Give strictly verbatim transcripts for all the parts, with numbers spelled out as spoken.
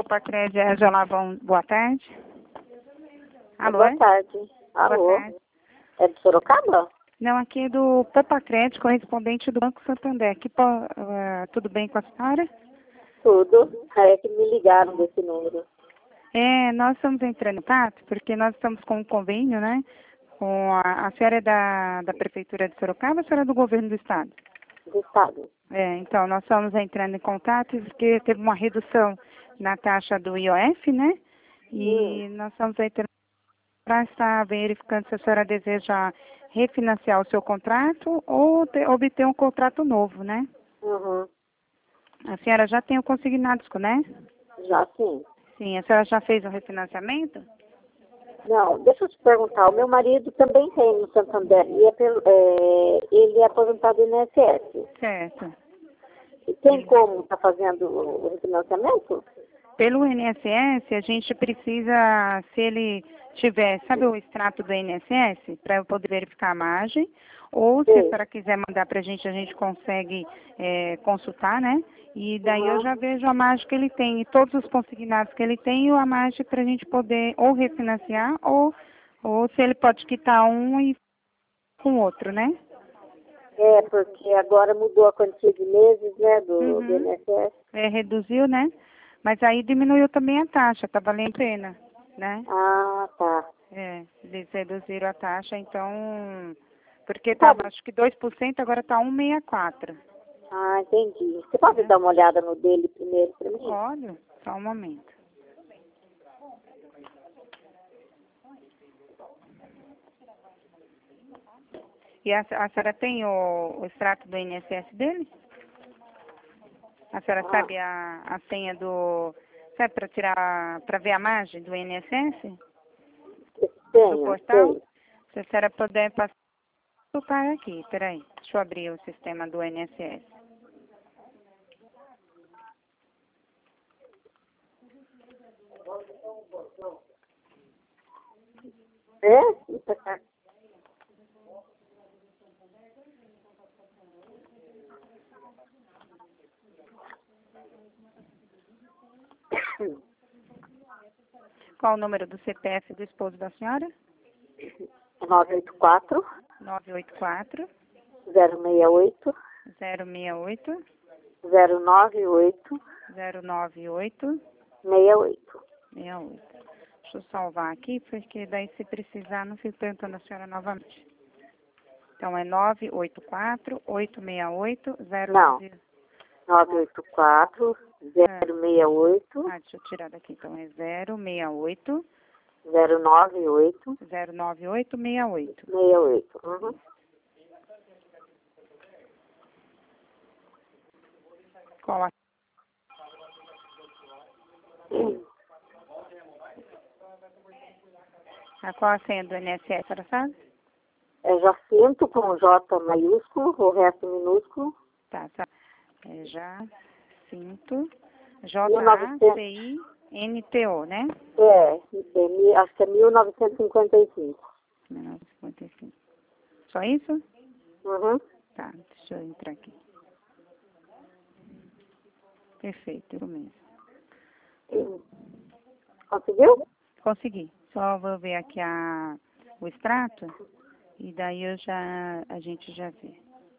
Popacred, é a Jolavão. Boa tarde. Alô? Boa tarde. Alô? Boa tarde. É de Sorocaba? Não, aqui é do Popacred, correspondente do Banco Santander. Aqui, po- ah, tudo bem com a senhora? Tudo. É que me ligaram desse número. É, nós estamos entrando em contato porque nós estamos com um convênio, né? Com a, a senhora é da, da Prefeitura de Sorocaba, a senhora é do Governo do Estado? Do Estado. É, então, nós estamos entrando em contato porque teve uma redução na taxa do I O F, né? E nós estamos entrando para estar verificando se a senhora deseja refinanciar o seu contrato ou ter- obter um contrato novo, né? Uhum. A senhora já tem o consignado, né? Já sim. Sim, a senhora já fez o refinanciamento? Não, deixa eu te perguntar. O meu marido também tem no Santander. E é pelo, é, ele é aposentado do I N S S. Certo. E tem como estar fazendo o refinanciamento? Pelo I N S S, a gente precisa, se ele tiver, sabe o extrato do I N S S, para eu poder verificar a margem, ou se a Sim. senhora quiser mandar para a gente, a gente consegue é, consultar, né? E daí eu Uhum. já vejo a margem que ele tem, e todos os consignados que ele tem, e a margem para a gente poder ou refinanciar, ou, ou se ele pode quitar um e com outro, né? É, porque agora mudou a quantia de meses, né, do, do Uhum. I N S S. É, reduziu, né? Mas aí diminuiu também a taxa, tá valendo a pena, né? Ah, tá. É, eles reduziram a taxa, então, porque Você pode... estava acho que dois por cento, agora está um vírgula sessenta e quatro. Ah, entendi. Você pode Né? dar uma olhada no dele primeiro para mim? Olha, só um momento. E a, a senhora tem o, o extrato do I N S S dele? A senhora Ah, sabe a, a senha do... Sabe para tirar, para ver a margem do I N S S? Do tenho, portal? sei. Se a senhora puder passar aqui, peraí. Deixa eu abrir o sistema do I N S S. É? Qual o número do C P F do esposo da senhora? nove oito quatro, nove oito quatro, zero seis oito, zero seis oito, zero nove oito, zero nove oito, seis oito. seis oito. Deixa eu salvar aqui, porque daí se precisar não fico perguntando a senhora novamente. Então é nove oito quatro, oito seis oito, zero Não, nove... nove oito quatro, zero seis oito, Ah, deixa eu tirar daqui. Então é zero seis oito, zero nove oito, zero nove oito, seis oito. seis oito. Uhum. Qual a... a qual a senha do I N S S, a senhora sabe? É Jacinto com J maiúsculo, o resto minúsculo. Tá, tá. É Jacinto, mil J e A C novecentos, I N T O, né? é, é, mi- acho que é mil novecentos e cinquenta e cinco. mil novecentos e cinquenta e cinco. Só isso? Uhum. Tá, deixa eu entrar aqui. Perfeito, isso mesmo. Conseguiu? Consegui. Só vou ver aqui a, o extrato e daí eu já, a gente já vê.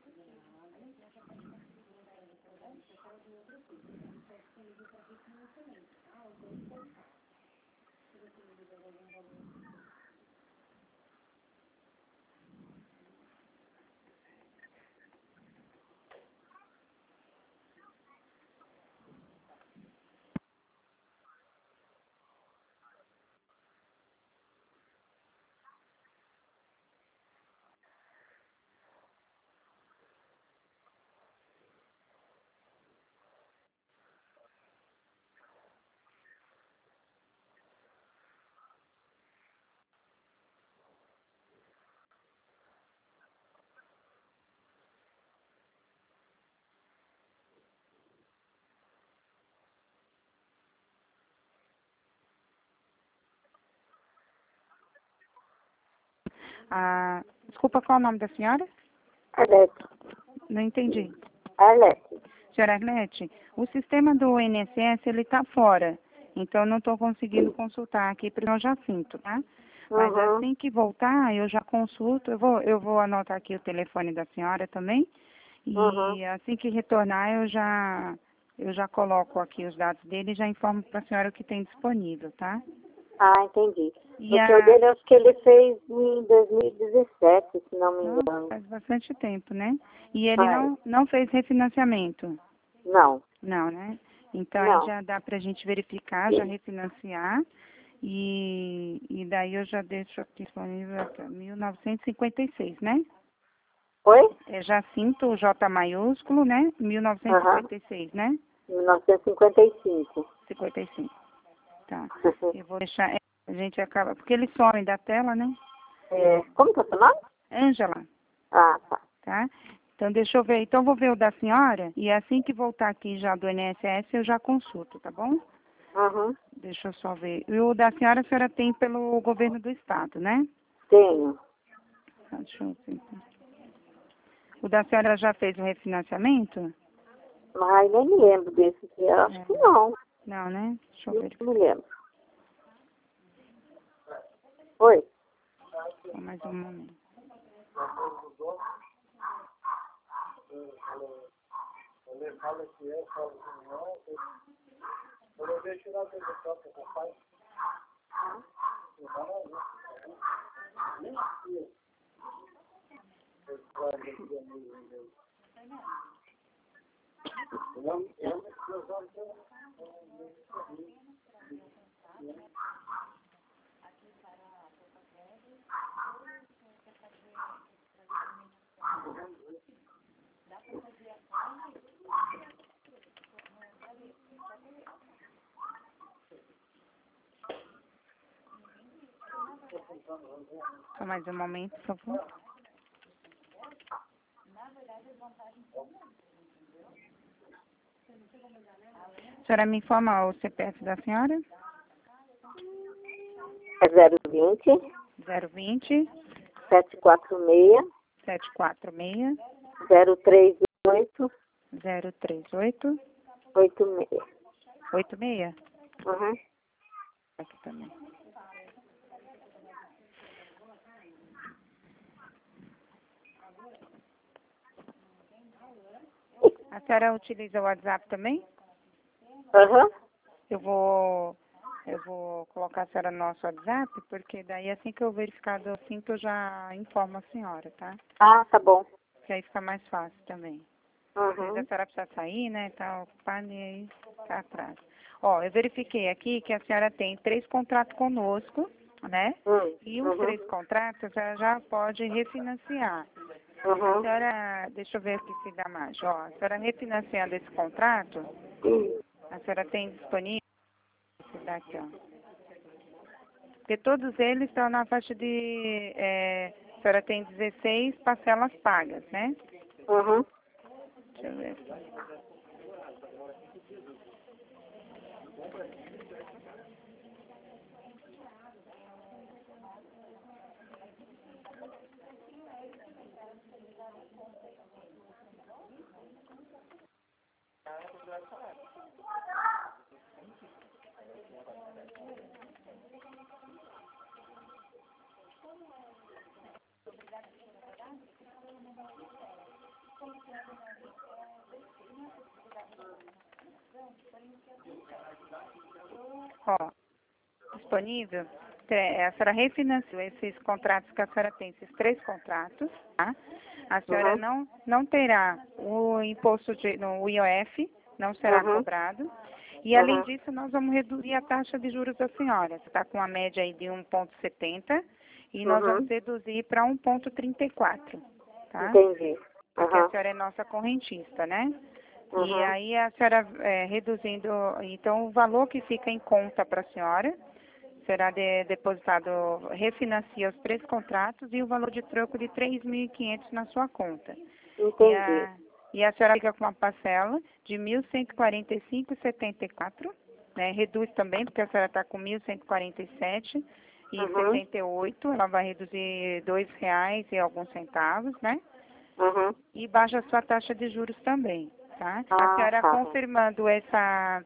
Ah, desculpa, qual é o nome da senhora? Arlete. Não entendi. Arlete. Senhora Arlete, o sistema do I N S S, ele está fora. Então, eu não estou conseguindo consultar aqui para o Jacinto, tá? Mas Uhum. assim que voltar, eu já consulto, eu vou, eu vou anotar aqui o telefone da senhora também, Uhum. e assim que retornar, eu já, eu já coloco aqui os dados dele e já informo para a senhora o que tem disponível, tá? Ah, entendi. E Porque o a... dele, acho que ele fez em dois mil e dezessete, se não me Nossa, engano. faz bastante tempo, né? E ele Faz. não, não fez refinanciamento? Não. Não, né? Então aí Não. já dá para a gente verificar, já refinanciar. E, e daí eu já deixo aqui disponível até mil novecentos e cinquenta e seis, né? Foi? É Jacinto, J maiúsculo, né? Aham. mil novecentos e cinquenta e seis, né? mil novecentos e cinquenta e cinco. cinquenta e cinco. Tá. Eu vou deixar. é, A gente acaba. Porque eles somem da tela, né? É, como que é o seu nome? Ângela, Ah, tá. tá? Então deixa eu ver. Então eu vou ver o da senhora. E assim que voltar aqui já do I N S S, eu já consulto, tá bom? Uhum. Deixa eu só ver. E o da senhora, a senhora tem pelo governo do estado, né? Tenho. Tá, deixa eu ver. O da senhora já fez o refinanciamento? Mas nem me lembro desse. Eu acho É, que não. não, né? Deixa eu Não ver. me lembro. Oi? Só mais um momento. Só mais um momento, por favor. A senhora me informa o C P F da senhora? É zero vinte, zero vinte, sete quatro seis, sete quatro seis, zero três oito, zero três oito, oito seis. oito seis. Uhum. Aqui também. A senhora utiliza o WhatsApp também? Uhum. Eu vou, eu vou colocar a senhora no nosso WhatsApp, porque daí assim que eu verificar do assunto, eu já informo a senhora, tá? Ah, tá bom. Que aí fica mais fácil também. Às vezes a Uhum. senhora precisa sair, né? Tá ocupada e aí tá atrás. Ó, eu verifiquei aqui que a senhora tem três contratos conosco, né? Hum. E os Uhum. três contratos ela já pode refinanciar. A Uhum. senhora, deixa eu ver aqui se dá mais. Ó, a senhora refinanciando esse contrato, a senhora tem disponível esse daqui, ó. Porque todos eles estão na faixa de, é, a senhora tem dezesseis parcelas pagas, né? Uhum. Deixa eu ver aqui. Ó, disponível, é, a senhora refinanciou esses contratos que a senhora tem, esses três contratos, tá? A senhora Uhum. não, não terá o imposto de, no o I O F, não será Uhum. cobrado. E além Uhum. disso, nós vamos reduzir a taxa de juros da senhora. Você está com uma média aí de um vírgula setenta e nós vamos Uhum. reduzir para um vírgula trinta e quatro, tá? Entendi. Porque a Uhum. senhora é nossa correntista, né? E Uhum. aí a senhora é, reduzindo, então o valor que fica em conta para a senhora será de- depositado, refinancia os três contratos e o valor de troco de três mil e quinhentos na sua conta. E Entendi. a, e a senhora fica com uma parcela de mil cento e quarenta e cinco vírgula setenta e quatro, né? Reduz também, porque a senhora está com mil cento e quarenta e sete e Uhum. setenta e oito, ela vai reduzir dois reais e alguns centavos, né? Uhum. E baixa a sua taxa de juros também, tá? A Ah, senhora tá. confirmando essa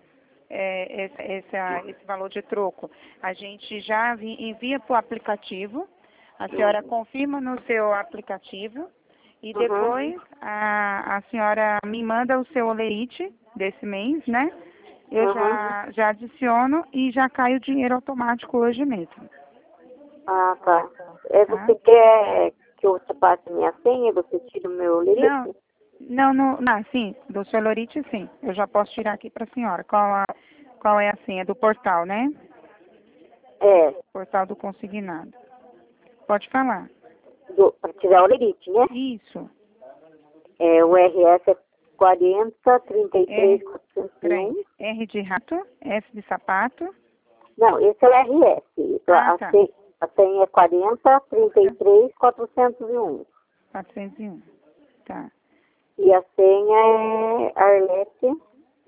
é, esse, esse, esse valor de troco, a gente já vi, envia para o aplicativo, a senhora confirma no seu aplicativo e depois Uhum. a, a senhora me manda o seu olerite desse mês, né? Eu Uhum. já, já adiciono e já cai o dinheiro automático hoje mesmo. Ah, tá. É, Tá? você quer que eu te passe minha senha? Você tira o meu lerite? Não, não, não, não, sim, do seu olerite sim. Eu já posso tirar aqui para a senhora. Qual, a, qual é a senha? Do portal, né? É, Portal do consignado. Pode falar. para tirar o lerite, né? Isso. É, o R S é quarenta, trinta e três, R, quatrocentos e peraí, um. R de rato, S de sapato. Não, esse é o R S. Ah, A tá. senha, a senha é quarenta, trinta e três, quatrocentos e um. quatrocentos e um. Tá. E a senha é Arlete,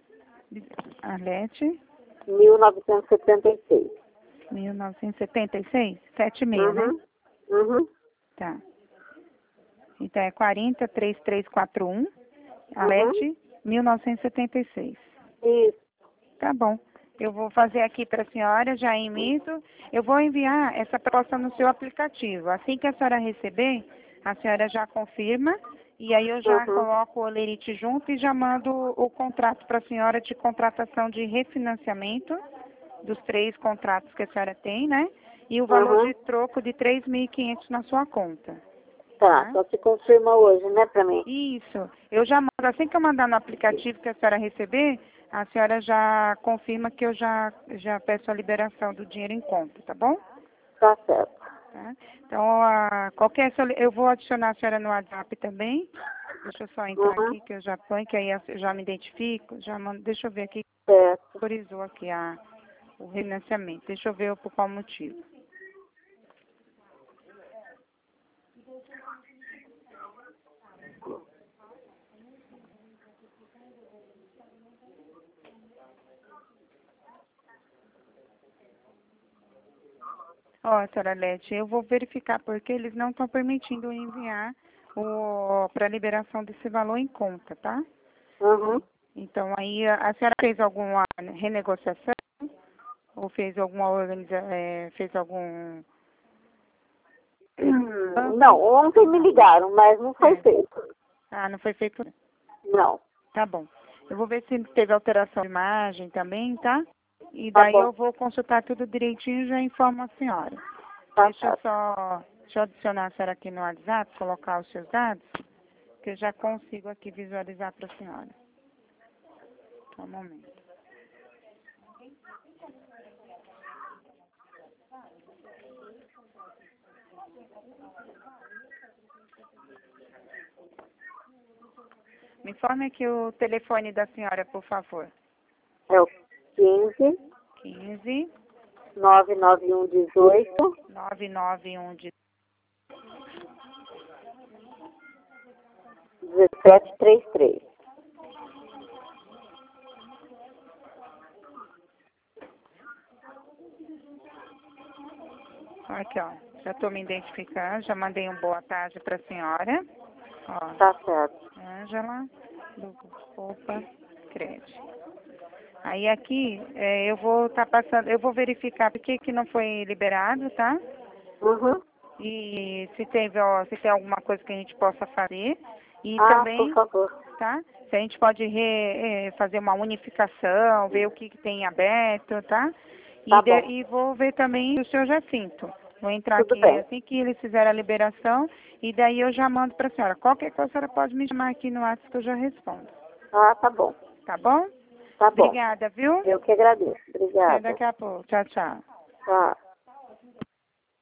Arlete, mil novecentos e setenta e seis. mil novecentos e setenta e seis? sete seis, né? Uhum, uhum, Tá. Então é quarenta, trinta e três, quarenta e um. uhum. Arlete, mil novecentos e setenta e seis. Isso. Tá bom. Eu vou fazer aqui para a senhora, já emito. Eu vou enviar essa proposta no seu aplicativo. Assim que a senhora receber, a senhora já confirma. E aí eu já Uhum, coloco o olerite junto e já mando o contrato para a senhora de contratação de refinanciamento dos três contratos que a senhora tem, né? E o valor uhum. de troco de três mil e quinhentos na sua conta. Tá, Tá? só se confirma hoje, né, pra mim? Isso. Eu já mando, assim que eu mandar no aplicativo que a senhora receber, a senhora já confirma que eu já, já peço a liberação do dinheiro em conta, tá bom? Tá certo. Tá? Então, a, qualquer, soli- eu vou adicionar a senhora no WhatsApp também. Deixa eu só entrar Uhum, aqui que eu já ponho, que aí eu já me identifico. Já mando, deixa eu ver aqui, certo. autorizou aqui a, o refinanciamento. Deixa eu ver por qual motivo. Ó, senhora Lete, eu vou verificar porque eles não estão permitindo enviar para liberação desse valor em conta, tá? Uhum. Então, aí a, a senhora fez alguma renegociação ou fez alguma organiza, é, fez algum Hum, banco? Não, ontem me ligaram, mas não foi É. feito. Ah, não foi feito? Não. Tá bom. Eu vou ver se teve alteração de imagem também, tá? E Tá daí bom. eu vou consultar tudo direitinho e já informo a senhora. Tá Deixa eu certo. só, deixa eu adicionar a senhora aqui no WhatsApp, colocar os seus dados, que eu já consigo aqui visualizar para a senhora. Só um momento. Me informe aqui o telefone da senhora, por favor. É o quinze, quinze, nove nove um, dezoito, nove nove um, dezessete, trinta e três. aqui, ó. Já estou me identificando, já mandei um boa tarde para a senhora. Ó, Tá certo. Ângela, do Opa, Crédito. Aí aqui, é, eu vou estar passando, eu vou verificar por que que não foi liberado, tá? Uhum. E se teve, ó, se tem alguma coisa que a gente possa fazer. E Ah, por também, favor. tá? Se a gente pode re, eh, fazer uma unificação, ver o que, que tem aberto, tá? Tá E, de- bom. e vou ver também o seu Jacinto. Vou entrar Tudo aqui bem. assim que eles fizerem a liberação e daí eu já mando para a senhora. Qualquer coisa a senhora pode me chamar aqui no WhatsApp que eu já respondo. Ah, tá bom. Tá bom? Tá bom. Obrigada, viu? Eu que agradeço. Até Obrigada. daqui a pouco. Tchau, tchau. Tá.